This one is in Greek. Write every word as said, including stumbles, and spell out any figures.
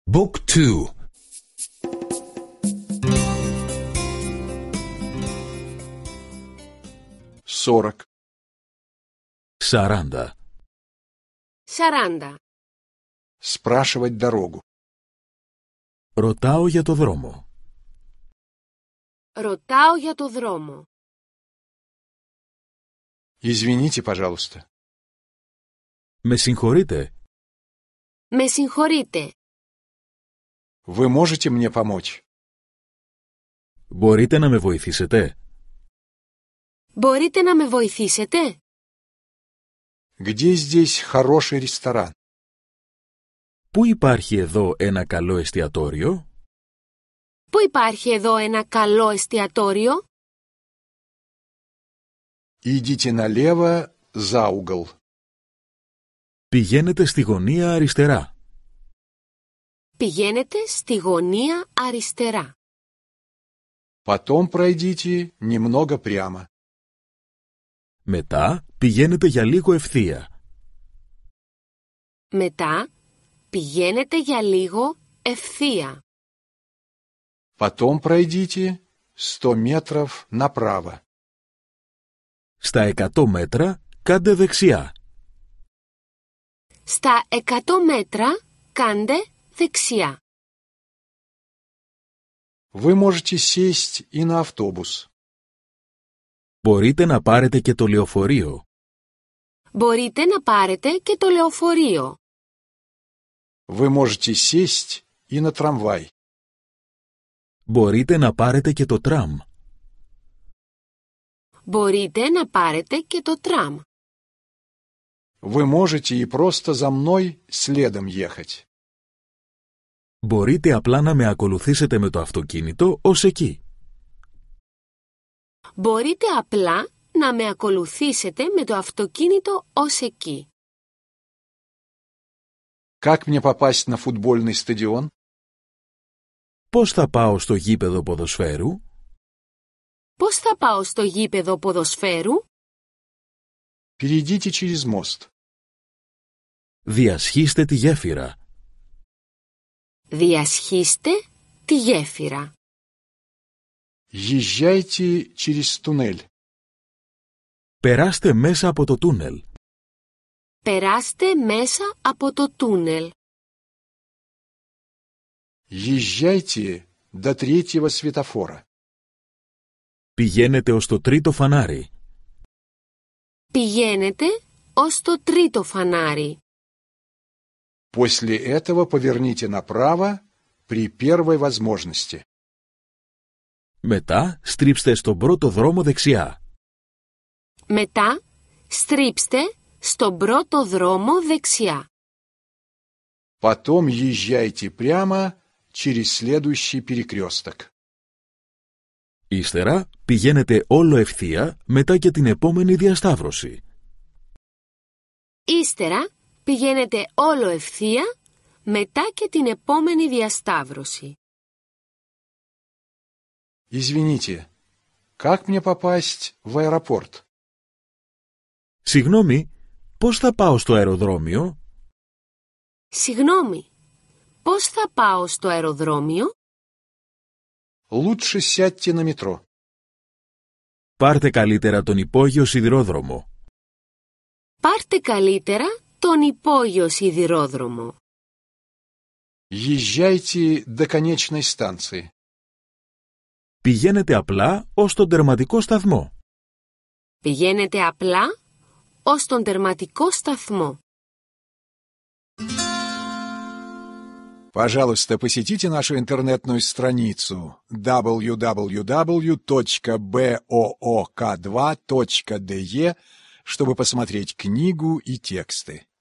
Book two. сорок. Саранда. Σαράντα. Спрашивать дорогу. Ρωτάω για το δρόμο. Ρωτάω για το δρόμο. Извините, пожалуйста. Με συγχωρείτε. Με συγχωρείτε. Вы можете мне помочь? Μπορείτε να με βοηθήσετε? Μπορείτε να με βοηθήσετε? Где здесь хороший ресторан? Πού υπάρχει εδώ ένα καλό εστιατόριο? Πού υπάρχει εδώ ένα καλό εστιατόριο? Идите налево за угол. Πηγαίνετε στη γωνία αριστερά. Πηγαίνετε στη γωνία αριστερά. Потом пройдите немного прямо. Μετά πηγαίνετε για λίγο ευθεία. Μετά πηγαίνετε για λίγο ευθεία. Потом пройдите сто метров направо. Στα εκατό μέτρα κάντε δεξιά. Στα εκατό μέτρα κάντε δεξιά. Вы можете сесть и на автобус. Μπορείτε να πάρετε και το λεωφορείο. Μπορείτε να πάρετε και το λεωφορείο. Вы можете сесть и на трамвай. Μπορείτε να πάρετε και το τραμ. Μπορείτε να πάρετε και το τραμ. Вы можете и просто за мной следом ехать. Μπορείτε απλά να με ακολουθήσετε με το αυτοκίνητο ως εκεί. Μπορείτε απλά να με ακολουθήσετε με το αυτοκίνητο ως εκεί. Как мне попасть на футбольный стадион? Πώς θα πάω στο γήπεδο ποδοσφαίρου? Πώς θα πάω στο γήπεδο ποδοσφαίρου? Перейдите через мост. Διασχίστε τη γέφυρα. Διασχίστε τη γέφυρα. Езжайте через туннель. Περάστε μέσα από το τούνελ. Περάστε μέσα από το τούνελ. Езжайте до третьего светофора. Πηγαίνετε ως το τρίτο φανάρι. Πηγαίνετε ως το τρίτο φανάρι. После этого поверните направо при первой возможности. Μετά στρίψτε στον πρώτο δρόμο δεξιά. Μετά στρίψτε στον πρώτο δρόμο δεξιά. Потом езжайте прямо через следующий перекресток. Ύστερα πηγαίνετε όλο ευθεία μετά και την επόμενη διασταύρωση. Ύστερα πηγαίνετε όλο ευθεία μετά και την επόμενη διασταύρωση. Извините, как мне попасть в аэропорт? Συγγνώμη, πώς θα πάω στο αεροδρόμιο? Συγγνώμη, πώς θα πάω στο αεροδρόμιο? Лучше сядьте на метро. Πάρτε καλύτερα τον υπόγειο σιδηρόδρομο. Πάρτε καλύτερα τον υπόγειο σιδηρόδρομο. Езжайте до конечной станции. Πηγαίνετε απλά ως τον τερματικό σταθμό. Πηγαίνετε απλά ως τον τερματικό σταθμό. Пожалуйста, посетите нашу интернетную страницу дабл ю дабл ю дабл ю точка боок два точка де чтобы посмотреть книгу и тексты.